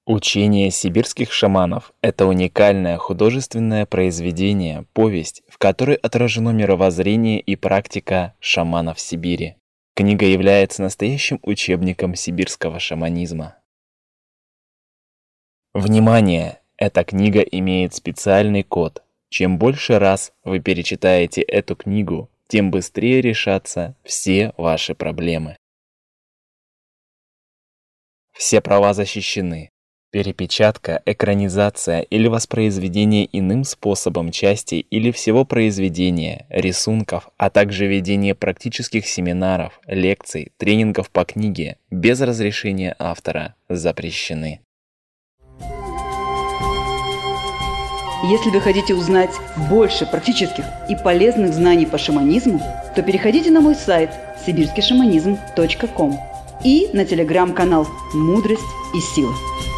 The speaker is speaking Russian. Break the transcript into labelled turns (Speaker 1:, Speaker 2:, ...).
Speaker 1: Учение сибирских шаманов – это уникальное художественное произведение, повесть, в которой отражено мировоззрение и практика шаманов Сибири. Книга является настоящим учебником сибирского шаманизма. Внимание! Эта книга имеет специальный код. Чем больше раз вы перечитаете эту книгу, тем быстрее решатся все ваши проблемы. Все права защищены. Перепечатка, экранизация или воспроизведение иным способом части или всего произведения, рисунков, а также ведение практических семинаров, лекций, тренингов по книге без разрешения автора запрещены.
Speaker 2: Если вы хотите узнать больше практических и полезных знаний по шаманизму, то переходите на мой сайт sibirskishamanism.com и на телеграм-канал «Мудрость и сила».